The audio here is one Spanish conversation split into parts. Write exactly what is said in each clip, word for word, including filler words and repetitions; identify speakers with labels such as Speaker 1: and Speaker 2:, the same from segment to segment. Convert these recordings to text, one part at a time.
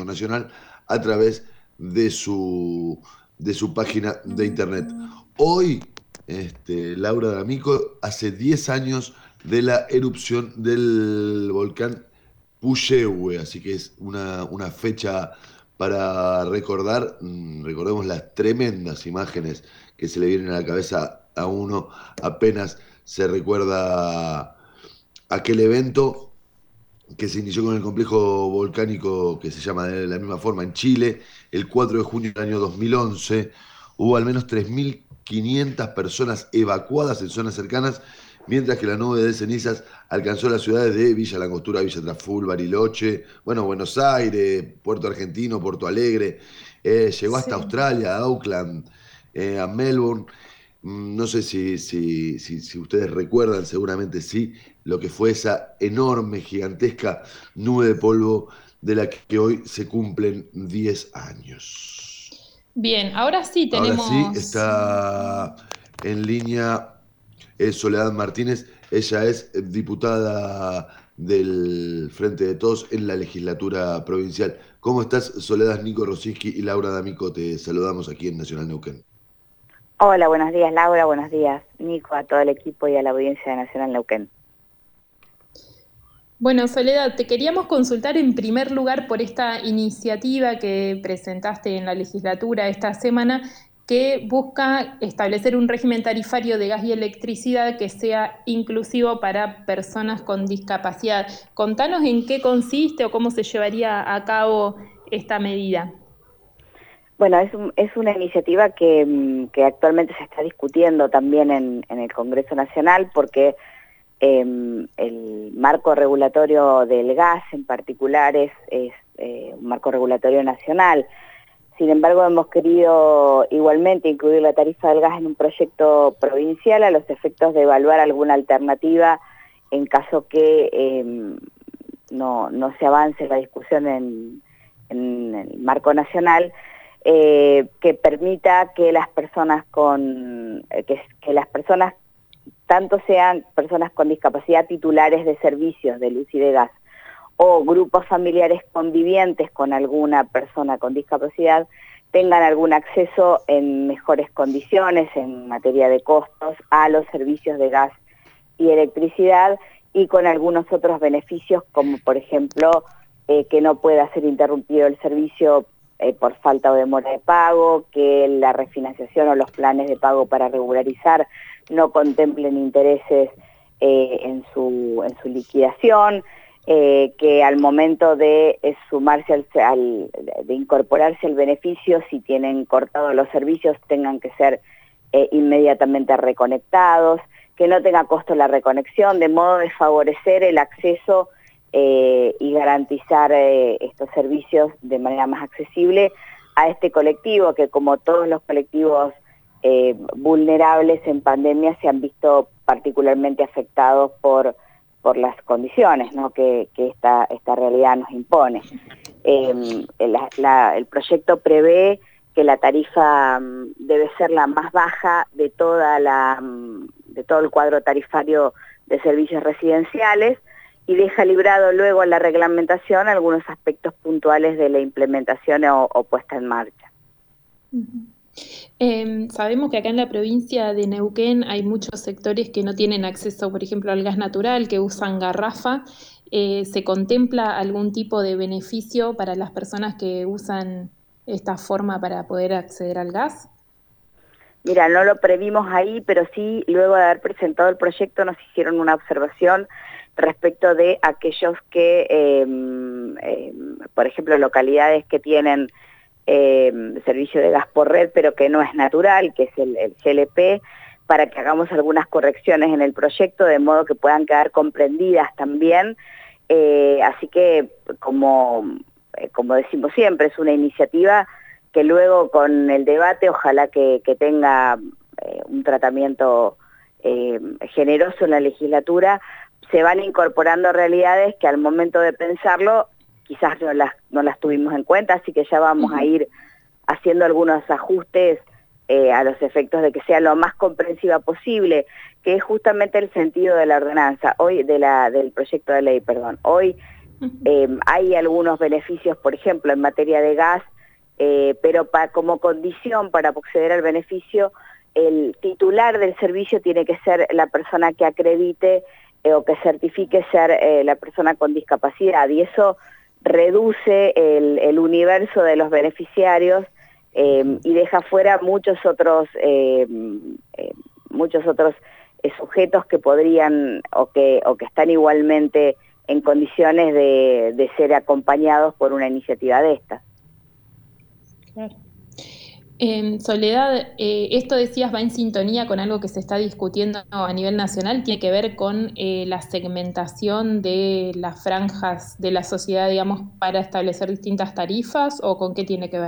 Speaker 1: Nacional a través de su, de su página de internet. Hoy, este, Laura D'Amico, hace diez años de la erupción del volcán Puyehue, así que es una, una fecha para recordar. Recordemos las tremendas imágenes que se le vienen a la cabeza a uno apenas se recuerda aquel evento que se inició con el complejo volcánico que se llama de la misma forma en Chile, el cuatro de junio del año dos mil once. Hubo al menos tres mil quinientas personas evacuadas en zonas cercanas, mientras que la nube de cenizas alcanzó las ciudades de Villa Langostura, Villa Traful, Bariloche, bueno, Buenos Aires, Puerto Argentino, Porto Alegre, eh, llegó hasta
Speaker 2: Sí.
Speaker 1: Australia, a Auckland, eh, a Melbourne. No sé si, si, si, si ustedes recuerdan, seguramente sí, lo que fue esa enorme, gigantesca nube de polvo de la que hoy se cumplen diez años.
Speaker 2: Bien, ahora sí
Speaker 1: Ahora sí,
Speaker 2: tenemos.
Speaker 1: está en línea eh, Soledad Martínez. Ella es diputada del Frente de Todos en la legislatura provincial. ¿Cómo estás, Soledad? Nico Rosiski y Laura D'Amico, te saludamos aquí en Nacional Neuquén.
Speaker 3: Hola, buenos días Laura, buenos días Nico, a todo el equipo y a la audiencia de Nacional Neuquén.
Speaker 2: Bueno, Soledad, te queríamos consultar en primer lugar por esta iniciativa que presentaste en la legislatura esta semana, que busca establecer un régimen tarifario de gas y electricidad que sea inclusivo para personas con discapacidad. Contanos en qué consiste o cómo se llevaría a cabo esta medida.
Speaker 3: Bueno, es, un, es una iniciativa que, que actualmente se está discutiendo también en, en el Congreso Nacional porque eh, el marco regulatorio del gas en particular es, es eh, un marco regulatorio nacional. Sin embargo, hemos querido igualmente incluir la tarifa del gas en un proyecto provincial a los efectos de evaluar alguna alternativa en caso que eh, no, no se avance la discusión en, en el marco nacional, eh, que permita que las personas con que, que las personas tanto sean personas con discapacidad titulares de servicios de luz y de gas o grupos familiares convivientes con alguna persona con discapacidad tengan algún acceso en mejores condiciones en materia de costos a los servicios de gas y electricidad y con algunos otros beneficios como por ejemplo eh, que no pueda ser interrumpido el servicio eh, por falta o demora de pago, que la refinanciación o los planes de pago para regularizar no contemplen intereses eh, en, su, en su liquidación, eh, que al momento de eh, sumarse al, al, de incorporarse al beneficio, si tienen cortados los servicios, tengan que ser eh, inmediatamente reconectados, que no tenga costo la reconexión, de modo de favorecer el acceso eh, y garantizar eh, estos servicios de manera más accesible a este colectivo, que como todos los colectivos eh, vulnerables en pandemia se han visto particularmente afectados por, por las condiciones, ¿no?, que, que esta, esta realidad nos impone. Eh, la, la, el proyecto prevé que la tarifa um, debe ser la más baja de toda la um, de todo el cuadro tarifario de servicios residenciales y deja librado luego en la reglamentación algunos aspectos puntuales de la implementación o, o puesta en marcha.
Speaker 2: Uh-huh. Eh, sabemos que acá en la provincia de Neuquén hay muchos sectores que no tienen acceso, por ejemplo, al gas natural, que usan garrafa. Eh, ¿se contempla algún tipo de beneficio para las personas que usan esta forma para poder acceder al gas?
Speaker 3: Mira, no lo previmos ahí, pero sí, luego de haber presentado el proyecto, nos hicieron una observación respecto de aquellos que, eh, eh, por ejemplo, localidades que tienen eh, servicio de gas por red, pero que no es natural, que es el, el G L P, para que hagamos algunas correcciones en el proyecto, de modo que puedan quedar comprendidas también. Eh, así que, como, eh, como decimos siempre, es una iniciativa que luego con el debate ojalá que, que tenga eh, un tratamiento eh, generoso en la legislatura, se van incorporando realidades que al momento de pensarlo quizás no las, no las tuvimos en cuenta, así que ya vamos uh-huh. a ir haciendo algunos ajustes eh, a los efectos de que sea lo más comprensiva posible, que es justamente el sentido de la ordenanza, hoy de la, del proyecto de ley, perdón. Hoy Eh, hay algunos beneficios, por ejemplo, en materia de gas, eh, pero pa, como condición para acceder al beneficio, el titular del servicio tiene que ser la persona que acredite eh, o que certifique ser eh, la persona con discapacidad, y eso reduce el, el universo de los beneficiarios eh, y deja fuera muchos otros, eh, eh, muchos otros eh, sujetos que podrían o que, o que están igualmente en condiciones de, de ser acompañados por una iniciativa de esta.
Speaker 2: Claro. En Soledad, eh, esto decías va en sintonía con algo que se está discutiendo a nivel nacional, tiene que ver con eh, la segmentación de las franjas de la sociedad, digamos, para establecer distintas tarifas, ¿o con qué tiene que ver?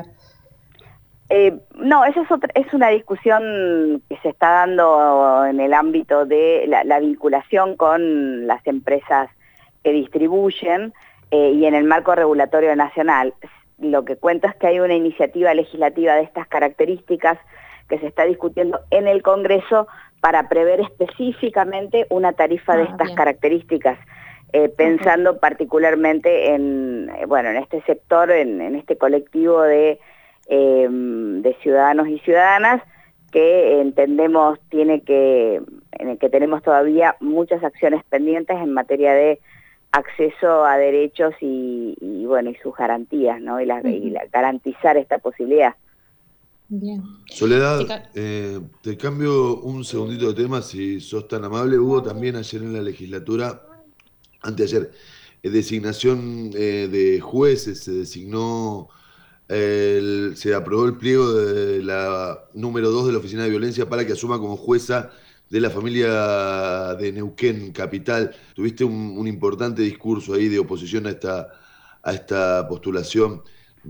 Speaker 3: Eh, no, eso es, otra, es una discusión que se está dando en el ámbito de la, la vinculación con las empresas que distribuyen eh, y en el marco regulatorio nacional. Lo que cuento es que hay una iniciativa legislativa de estas características que se está discutiendo en el Congreso para prever específicamente una tarifa ah, de estas bien. características, eh, pensando uh-huh. particularmente en, bueno, en este sector, en, en este colectivo de, eh, de ciudadanos y ciudadanas que entendemos tiene que, en el que tenemos todavía muchas acciones pendientes en materia de acceso a derechos y, y bueno, y sus garantías, ¿no? Y, la, uh-huh. y la, garantizar esta posibilidad.
Speaker 2: Bien.
Speaker 1: Soledad, eh, te cambio un segundito de tema, si sos tan amable. Hubo también ayer en la legislatura, anteayer, eh, designación eh, de jueces, se designó, eh, el, se aprobó el pliego de la número dos de la Oficina de Violencia para que asuma como jueza de la familia de Neuquén, capital. Tuviste un, un importante discurso ahí de oposición a esta, a esta postulación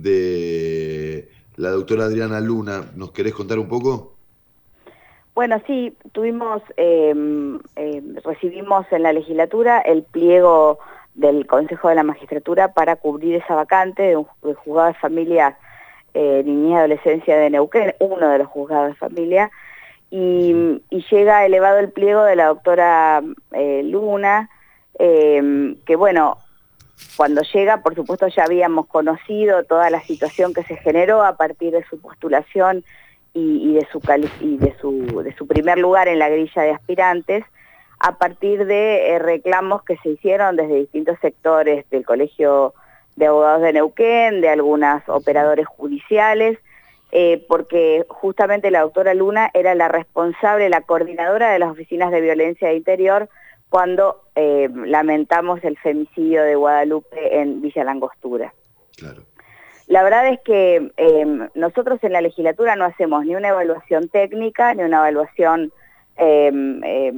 Speaker 1: de la doctora Adriana Luna. ¿Nos querés contar un poco?
Speaker 3: Bueno, sí, tuvimos, eh, eh, recibimos en la legislatura el pliego del Consejo de la Magistratura para cubrir esa vacante de un de juzgado de familia, eh, niñez y adolescencia de Neuquén, uno de los juzgados de familia. Y, y llega elevado el pliego de la doctora eh, Luna, eh, que bueno, cuando llega, por supuesto, ya habíamos conocido toda la situación que se generó a partir de su postulación y, y, de, su cali y de, su, de su primer lugar en la grilla de aspirantes, a partir de eh, reclamos que se hicieron desde distintos sectores del Colegio de Abogados de Neuquén, de algunos operadores judiciales, Eh, porque justamente la doctora Luna era la responsable, la coordinadora de las oficinas de violencia de interior cuando eh, lamentamos el femicidio de Guadalupe en Villa Langostura. Claro. La verdad es que eh, nosotros en la legislatura no hacemos ni una evaluación técnica, ni una evaluación eh, eh,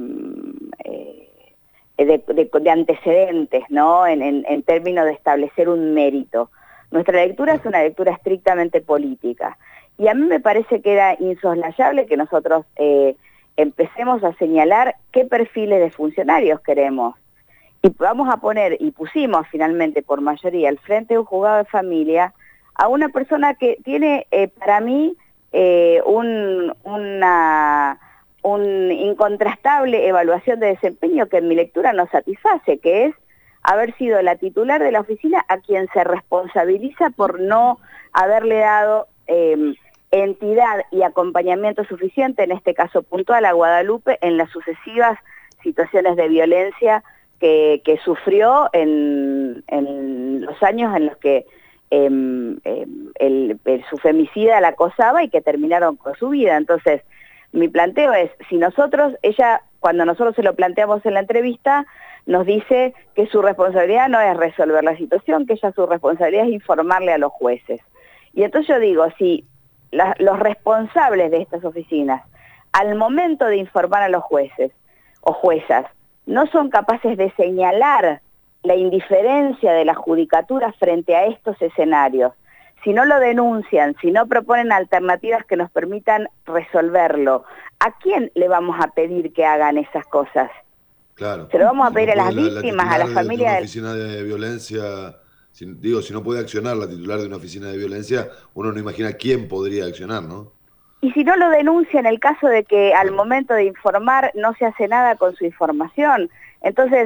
Speaker 3: eh, de, de, de antecedentes, ¿no? En, en, en términos de establecer un mérito. Nuestra lectura es una lectura estrictamente política. Y a mí me parece que era insoslayable que nosotros eh, empecemos a señalar qué perfiles de funcionarios queremos. Y vamos a poner, y pusimos finalmente por mayoría al frente de un juzgado de familia a una persona que tiene eh, para mí eh, un, una un incontrastable evaluación de desempeño que en mi lectura nos satisface, que es haber sido la titular de la oficina a quien se responsabiliza por no haberle dado eh, entidad y acompañamiento suficiente, en este caso puntual, a Guadalupe en las sucesivas situaciones de violencia que, que sufrió en, en los años en los que eh, eh, el, el, su femicida la acosaba y que terminaron con su vida. Entonces, mi planteo es, si nosotros, ella, cuando nosotros se lo planteamos en la entrevista, nos dice que su responsabilidad no es resolver la situación, que ella su responsabilidad es informarle a los jueces. Y entonces yo digo, si la, los responsables de estas oficinas, al momento de informar a los jueces o juezas, no son capaces de señalar la indiferencia de la judicatura frente a estos escenarios, si no lo denuncian, si no proponen alternativas que nos permitan resolverlo, ¿a quién le vamos a pedir que hagan esas cosas?
Speaker 1: Claro.
Speaker 3: Se lo vamos a pedir
Speaker 1: no
Speaker 3: a las
Speaker 1: la,
Speaker 3: víctimas,
Speaker 1: la
Speaker 3: a la
Speaker 1: de,
Speaker 3: familia.
Speaker 1: De una oficina de violencia, si, digo, si no puede accionar la titular de una oficina de violencia, uno no imagina quién podría accionar, ¿no?
Speaker 3: Y si no lo denuncia en el caso de que al momento de informar no se hace nada con su información. Entonces,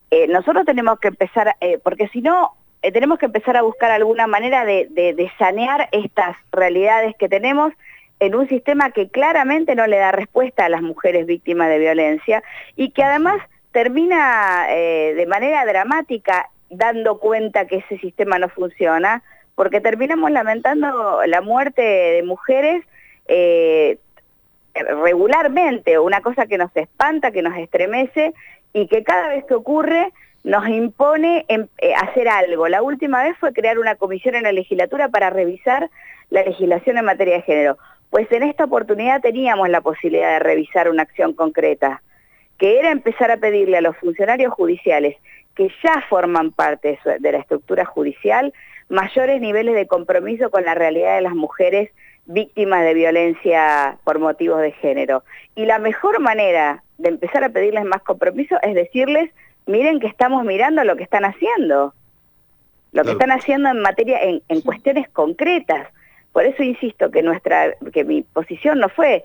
Speaker 3: eh, nosotros tenemos que empezar, eh, porque si no, eh, tenemos que empezar a buscar alguna manera de, de, de sanear estas realidades que tenemos en un sistema que claramente no le da respuesta a las mujeres víctimas de violencia y que además termina eh, de manera dramática dando cuenta que ese sistema no funciona, porque terminamos lamentando la muerte de mujeres eh, regularmente, una cosa que nos espanta, que nos estremece y que cada vez que ocurre nos impone en, eh, hacer algo. La última vez fue crear una comisión en la legislatura para revisar la legislación en materia de género. Pues en esta oportunidad teníamos la posibilidad de revisar una acción concreta, que era empezar a pedirle a los funcionarios judiciales que ya forman parte de, su, de la estructura judicial mayores niveles de compromiso con la realidad de las mujeres víctimas de violencia por motivos de género. Y la mejor manera de empezar a pedirles más compromiso es decirles, miren que estamos mirando lo que están haciendo, lo que están haciendo en materia, en, en cuestiones concretas. Por eso insisto que nuestra, que mi posición no fue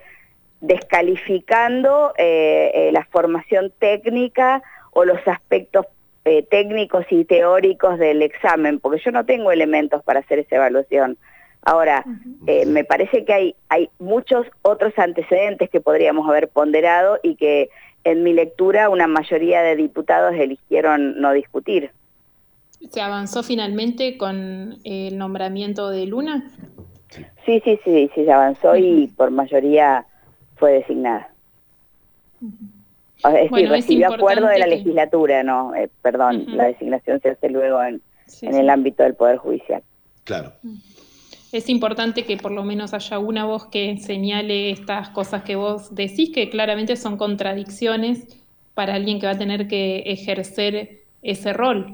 Speaker 3: descalificando eh, eh, la formación técnica o los aspectos eh, técnicos y teóricos del examen, porque yo no tengo elementos para hacer esa evaluación. Ahora, eh, me parece que hay, hay muchos otros antecedentes que podríamos haber ponderado y que en mi lectura una mayoría de diputados eligieron no discutir.
Speaker 2: ¿Se avanzó finalmente con el nombramiento de Luna?
Speaker 3: Sí, sí, sí, sí, se avanzó y por mayoría fue designada. Es decir, bueno, recibió es acuerdo de la que... legislatura, no, eh, perdón, uh-huh. La designación se hace luego en, sí, en sí. el ámbito del Poder Judicial.
Speaker 1: Claro.
Speaker 2: Es importante que por lo menos haya una voz que señale estas cosas que vos decís, que claramente son contradicciones para alguien que va a tener que ejercer ese rol.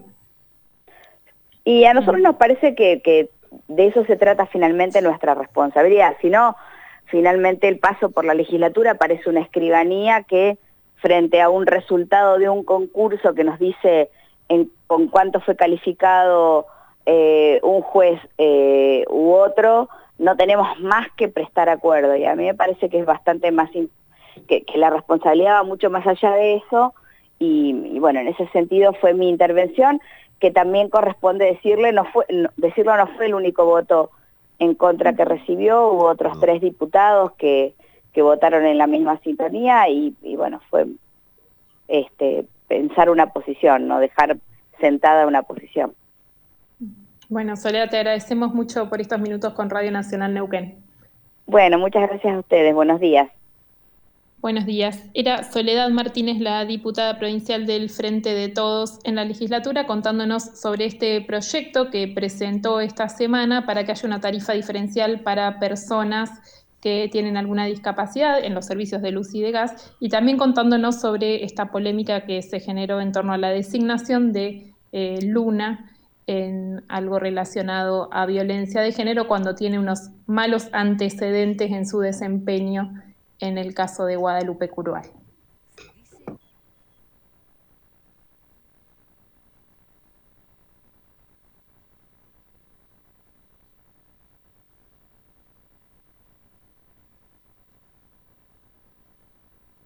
Speaker 3: Y a nosotros nos parece que, que de eso se trata finalmente nuestra responsabilidad, si no, finalmente el paso por la legislatura parece una escribanía que frente a un resultado de un concurso que nos dice en, con cuánto fue calificado eh, un juez eh, u otro, no tenemos más que prestar acuerdo, y a mí me parece que es bastante más, que, que la responsabilidad va mucho más allá de eso, y, y bueno, en ese sentido fue mi intervención, que también corresponde decirle, no fue, no, decirlo no fue el único voto en contra que recibió, hubo otros tres diputados que, que votaron en la misma sintonía y, y bueno, fue este, pensar una posición, no dejar sentada una posición.
Speaker 2: Bueno, Soledad, te agradecemos mucho por estos minutos con Radio Nacional Neuquén.
Speaker 3: Bueno, muchas gracias a ustedes, buenos días.
Speaker 2: Buenos días. Era Soledad Martínez, la diputada provincial del Frente de Todos en la legislatura, contándonos sobre este proyecto que presentó esta semana para que haya una tarifa diferencial para personas que tienen alguna discapacidad en los servicios de luz y de gas, y también contándonos sobre esta polémica que se generó en torno a la designación de eh, Luna en algo relacionado a violencia de género cuando tiene unos malos antecedentes en su desempeño en el caso de Guadalupe Curval.